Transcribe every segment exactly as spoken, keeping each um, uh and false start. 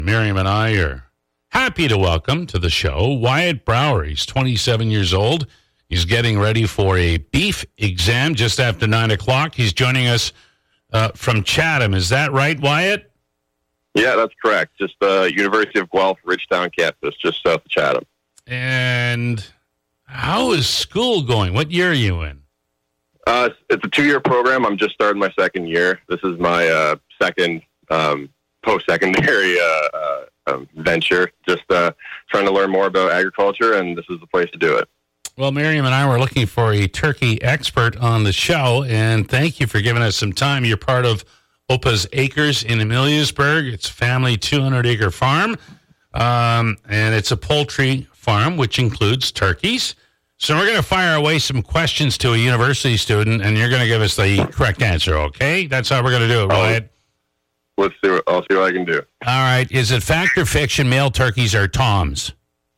Miriam and I are happy to welcome to the show Wyatt Brower. He's twenty-seven years old. He's getting ready for a beef exam just after nine o'clock. He's joining us uh, from Chatham. Is that right, Wyatt? Yeah, that's correct. Just the uh, University of Guelph, Ridgetown campus, just south of Chatham. And how is school going? What year are you in? Uh, it's a two-year program. I'm just starting my second year. This is my uh, second um, post-secondary uh, uh, um, venture. Just uh, trying to learn more about agriculture, and this is the place to do it. Well, Miriam and I were looking for a turkey expert on the show, and thank you for giving us some time. You're part of Opa's Acres in Ameliasburg. It's a family two hundred acre farm, um, and it's a poultry farm, which includes turkeys. So we're going to fire away some questions to a university student, and you're going to give us the correct answer, okay? That's how we're going to do it, Wyatt. Let's see what, I'll see what I can do. All right. Is it fact or fiction male turkeys are toms?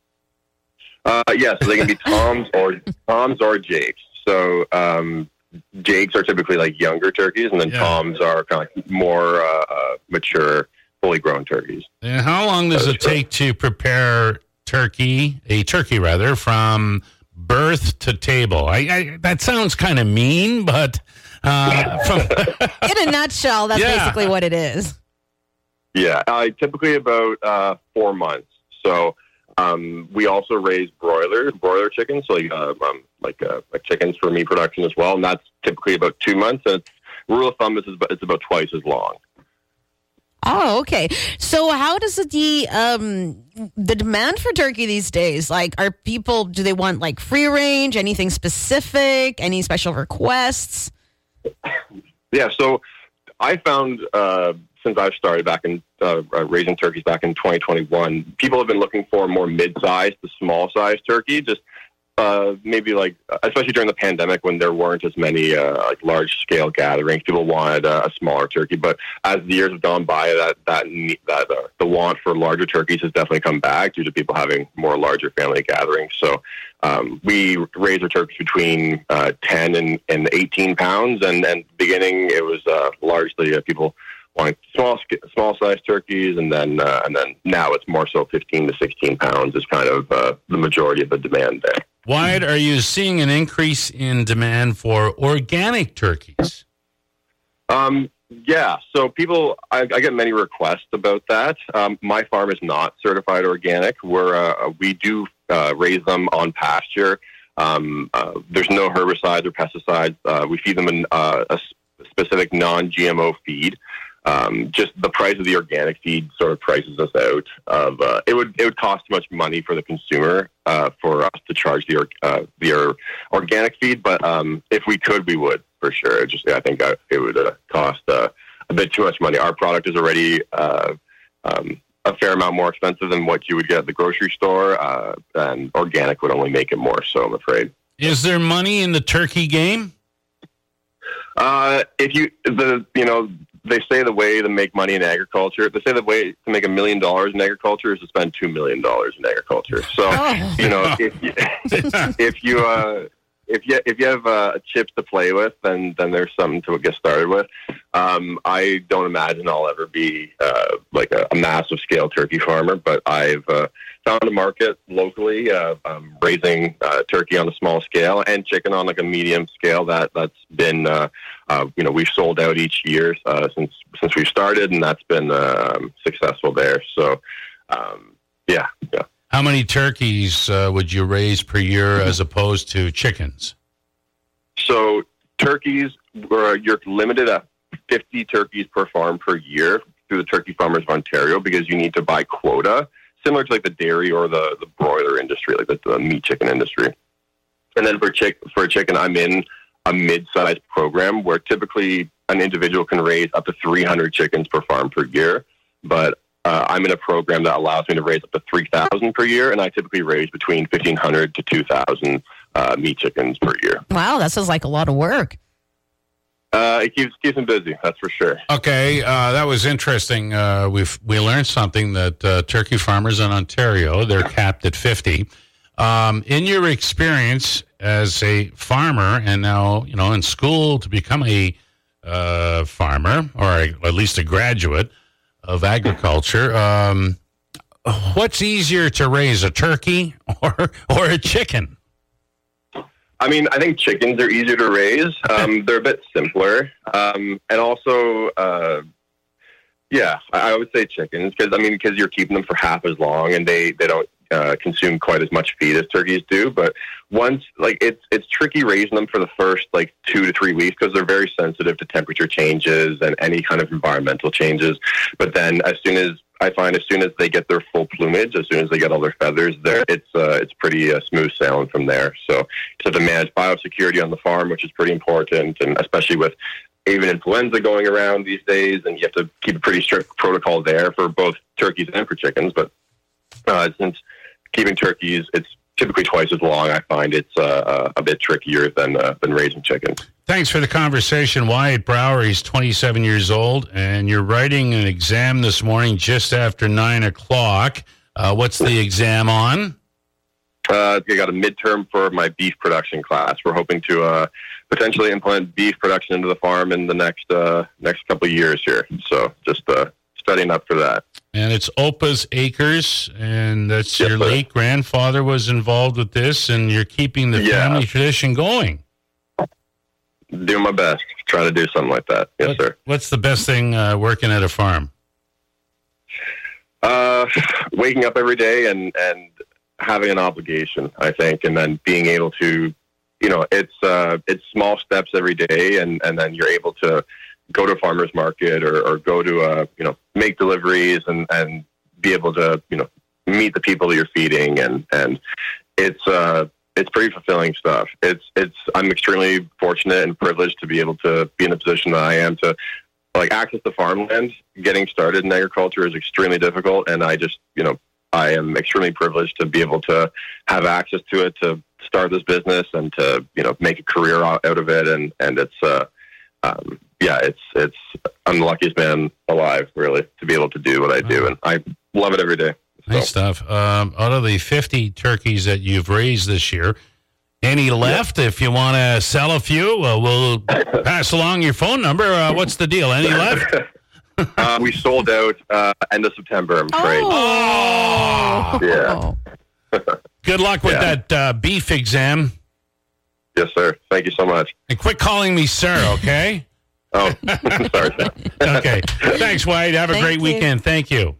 Uh, yes, so they can be toms or toms or jakes. So um, jakes are typically like younger turkeys, and then yeah. toms are kind of like more uh, uh, mature, fully grown turkeys. And how long does it take to prepare turkey, a turkey rather, from birth to table? I, I that sounds kind of mean, but uh, from in a nutshell, that's yeah. basically what it is. Yeah, uh, typically about uh, four months. So. Um, we also raise broilers, broiler chickens, so like, uh, um, like, uh, like chickens for meat production as well, and that's typically about two months. And it's, rule of thumb is it's about twice as long. Oh, okay. So how does the um, the demand for turkey these days? Like, are people, do they want like free range, anything specific, any special requests? Yeah, so I found... Uh, since I've started back in uh, raising turkeys back in twenty twenty-one, people have been looking for more mid-sized to small-sized turkey, just uh, maybe like, especially during the pandemic when there weren't as many uh, like large-scale gatherings, people wanted uh, a smaller turkey. But as the years have gone by, that that that uh, the want for larger turkeys has definitely come back due to people having more larger family gatherings. So um, we raise our turkeys between uh, ten and, and eighteen pounds, and, and at the beginning it was uh, largely uh, people wanting small small size turkeys, and then uh, and then now it's more so fifteen to sixteen pounds is kind of uh, the majority of the demand there. Wyatt, are you seeing an increase in demand for organic turkeys? Um, yeah, so people, I, I get many requests about that. Um, my farm is not certified organic. We're uh, we do uh, raise them on pasture. Um, uh, there's no herbicides or pesticides. Uh, we feed them in uh, a specific non G M O feed. Um, just the price of the organic feed sort of prices us out of, uh, it would, it would cost too much money for the consumer, uh, for us to charge the, uh, the organic feed. But, um, if we could, we would for sure. It just, I think uh, it would uh, cost, uh, a bit too much money. Our product is already, uh, um, a fair amount more expensive than what you would get at the grocery store. Uh, and organic would only make it more so, I'm afraid. Is there money in the turkey game? Uh, if you, the, you know, they say the way to make money in agriculture, they say the way to make a million dollars in agriculture is to spend two million dollars in agriculture. So, oh. you know, if you, if you, uh, if you, if you have uh, chips to play with, then, then there's something to get started with. Um, I don't imagine I'll ever be, uh, like a, a massive scale turkey farmer, but I've, uh, found a market locally, uh, um, raising, uh, turkey on a small scale and chicken on like a medium scale that, that's been, uh, uh, you know, we've sold out each year, uh, since, since we started, and that's been, um, successful there. So, um, yeah, yeah. How many turkeys uh, would you raise per year as opposed to chickens? So turkeys, uh, you're limited at fifty turkeys per farm per year through the Turkey Farmers of Ontario because you need to buy quota, similar to like the dairy or the, the broiler industry, like the, the meat chicken industry. And then for chick for a chicken, I'm in a mid-sized program where typically an individual can raise up to three hundred chickens per farm per year, but Uh, I'm in a program that allows me to raise up to three thousand per year, and I typically raise between fifteen hundred to two thousand uh, meat chickens per year. Wow, that sounds like a lot of work. Uh, it keeps keeps them busy, that's for sure. Okay, uh, that was interesting. Uh, we've we learned something that uh, turkey farmers in Ontario, they're capped at fifty. Um, in your experience as a farmer, and now you know in school to become a uh, farmer, or a, at least a graduate. of agriculture. Um, what's easier to raise, a turkey or or a chicken? I mean, I think chickens are easier to raise. Um, they're a bit simpler. Um, and also, uh, yeah, I, I would say chickens because, I mean, because you're keeping them for half as long and they, they don't uh, consume quite as much feed as turkeys do. But once, like, it's it's tricky raising them for the first, like, two to three weeks because they're very sensitive to temperature changes and any kind of environmental changes. But then as soon as I find as soon as they get their full plumage, as soon as they get all their feathers there, it's uh, it's pretty uh, smooth sailing from there. So you have to manage biosecurity on the farm, which is pretty important, and especially with avian influenza going around these days, and you have to keep a pretty strict protocol there for both turkeys and for chickens. But uh, since keeping turkeys, it's typically twice as long. I find it's uh, a bit trickier than uh, than raising chickens. Thanks for the conversation, Wyatt Brower. He's twenty-seven years old, and you're writing an exam this morning just after nine o'clock. Uh, what's the exam on? Uh, I got a midterm for my beef production class. We're hoping to uh, potentially implement beef production into the farm in the next uh, next couple of years here. So just uh, studying up for that. And it's Opa's Acres, and that's Yes, your sir. late grandfather was involved with this, and you're keeping the Yeah. family tradition going. Doing my best. Try to do something like that. Yes, What- sir. What's the best thing uh, working at a farm? Uh, waking up every day and, and having an obligation, I think, and then being able to, you know, it's uh, it's small steps every day, and, and then you're able to go to a farmer's market or, or go to a, you know, make deliveries and, and be able to, you know, meet the people that you're feeding, and, and it's uh, it's pretty fulfilling stuff. It's it's I'm extremely fortunate and privileged to be able to be in the position that I am to. Like, access to farmland, getting started in agriculture is extremely difficult, and I just, you know, I am extremely privileged to be able to have access to it, to start this business, and to, you know, make a career out out of it, and and it's, uh, um, yeah, it's it's I'm the luckiest man alive, really, to be able to do what I do, and I love it every day. So. Nice stuff. Um, out of the fifty turkeys that you've raised this year, any left? If you want to sell a few, uh, we'll pass along your phone number. Uh, what's the deal? Any left? uh, we sold out uh, end of September, I'm afraid. Oh. Yeah. Good luck with Yeah. that uh, beef exam. Yes, sir. Thank you so much. And quit calling me sir, okay? Oh, sorry. Okay. Thanks, Wade. Have a Thank great you. weekend. Thank you.